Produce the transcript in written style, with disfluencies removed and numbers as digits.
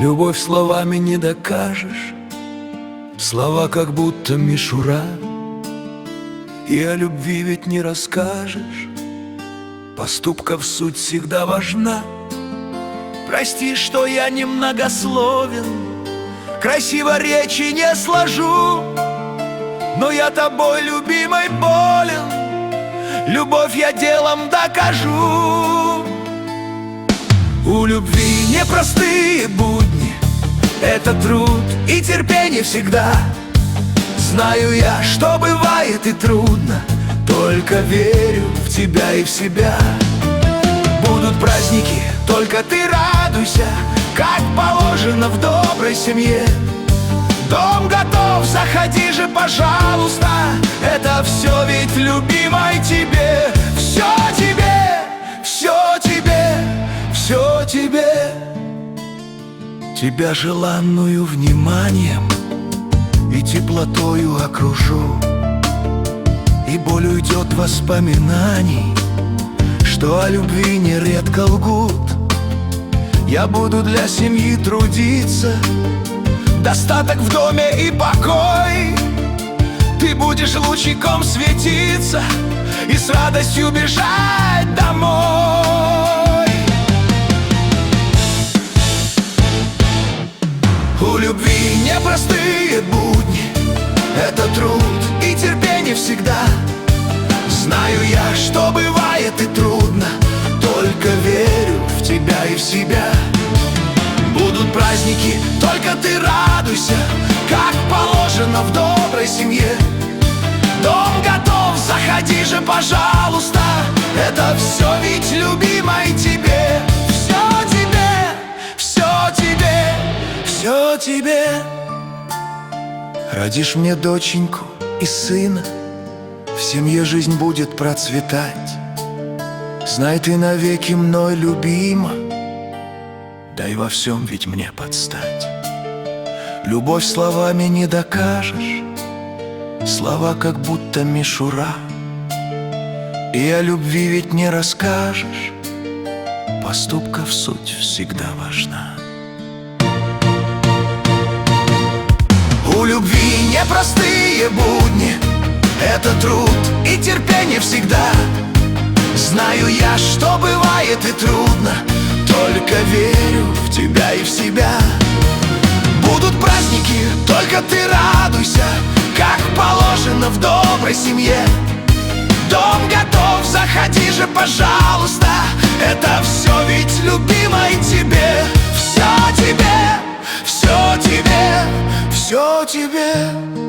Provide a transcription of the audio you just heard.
Любовь словами не докажешь, слова как будто мишура. И о любви ведь не расскажешь, поступков суть всегда важна. Прости, что я немногословен, красиво речи не сложу, но я тобой, любимой, болен, любовь я делом докажу. У любви непростые будни, это труд и терпение всегда. Знаю я, что бывает и трудно, только верю в тебя и в себя. Будут праздники, только ты радуйся, как положено в доброй семье. Дом готов, заходи же, пожалуйста, это все ведь любимой тебе. Все тебе, все тебе, все тебе. Тебя желанную вниманием и теплотою окружу, и боль уйдет воспоминаний, что о любви нередко лгут. Я буду для семьи трудиться, достаток в доме и покой. Ты будешь лучиком светиться и с радостью бежать домой. У любви непростые будни, это труд и терпение всегда. Знаю я, что бывает и трудно, только верю в тебя и в себя. Будут праздники, только ты радуйся, как положено в доброй семье. Дом готов, заходи же, пожалуйста, это все ведь любимой тебе. Все тебе, все тебе, все тебе. Родишь мне доченьку и сына, в семье жизнь будет процветать. Знай, ты навеки мной любима, дай во всем ведь мне подстать. Любовь словами не докажешь, слова как будто мишура. И о любви ведь не расскажешь, поступков суть всегда важна. У любви непростые будни, это труд и терпение всегда. Знаю я, что бывает и трудно, только верю в тебя и в себя. Будут праздники, только ты радуйся, как положено в доброй семье. Дом готов, заходи же, пожалуйста, это все ведь любимой тебе. Все тебе, все тебе, все тебе.